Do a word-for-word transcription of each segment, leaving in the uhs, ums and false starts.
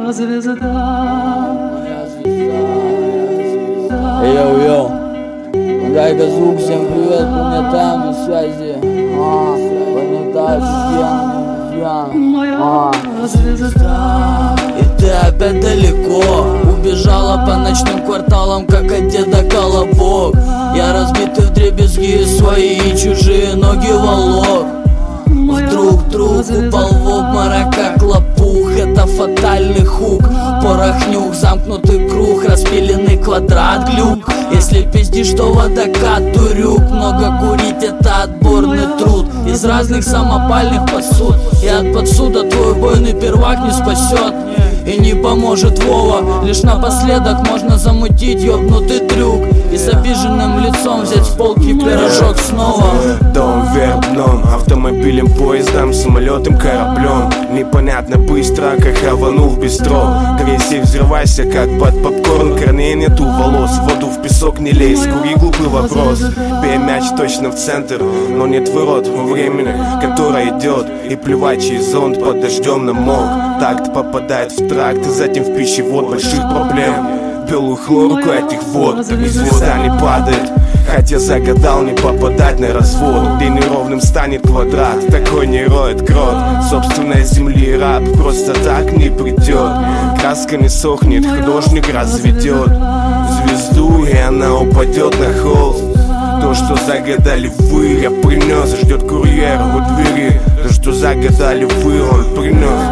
Йоу-йоу, дай-ка звук, всем привет, планета на связи. А, планета офигенно, а. И ты опять далеко убежала по ночным кварталам, как от деда Колобок. Я разбитый вдребезги, свои и чужие ноги волок. Вдруг друг упал в обморок, как лопух. Это фатальный хук, порохнюк, замкнутый круг, распиленный квадрат, глюк. Если пиздишь, то водокат, дурюк. Много курить — это отборный труд из разных самопальных посуд. И от подсуда твой убойный первак не спасет и не поможет Вова. Лишь напоследок можно замутить ёбнутый трюк и с обиженным лицом взять с полки пирожок снова. Дом вверх дном, автомобилем, поездом, самолетом, кораблем. Непонятно быстро, как рванул в бистро. Грейся, взрывайся, как под попкорн. Корней нету волос, в воду в песок не лезь. Кури глупый вопрос, бей мяч точно в центр, но не твой рот во времени, которое идет. И плевать, чей зонт под дождем намок. Такт попадает в тракт, и затем в пищевод больших проблем. Белую хлорку этих вод, и звезда не падает. Хотя загадал не попадать на развод, где неровным станет квадрат, такой не роет крот. Собственной земли раб просто так не придет. Краска не сохнет, художник разведет звезду, и она упадет на холст. То, что загадали вы, я принес, ждет курьер у двери. То, что загадали вы, он принес.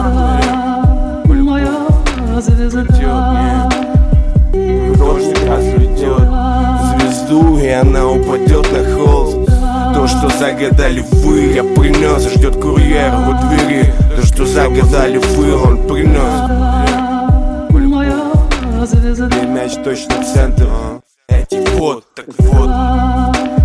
Художник разведет звезду, и она упадет на холст. То, что загадали вы, я принес, ждет курьер у двери. То, что загадали вы, он принес. И мяч точно в центр. Эти вот, так вот.